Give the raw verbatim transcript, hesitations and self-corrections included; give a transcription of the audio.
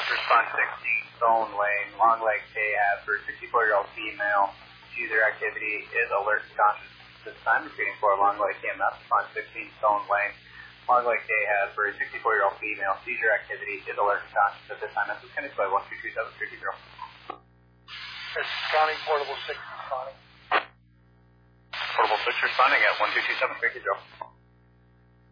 Response sixteen, Stone Lane, Long Lake K A for sixty-four-year-old female. User activity is alert and conscious this time. Repeating for Long Lake E M S, Response sixteen, Stone Lane, Long Lake K A for a sixty-four-year-old female. Seizure activity is alert and conscious at this time. This is Kenny Clay, one two two seven three zero. This is County Portable six responding. Portable six responding at one two two seven three zero.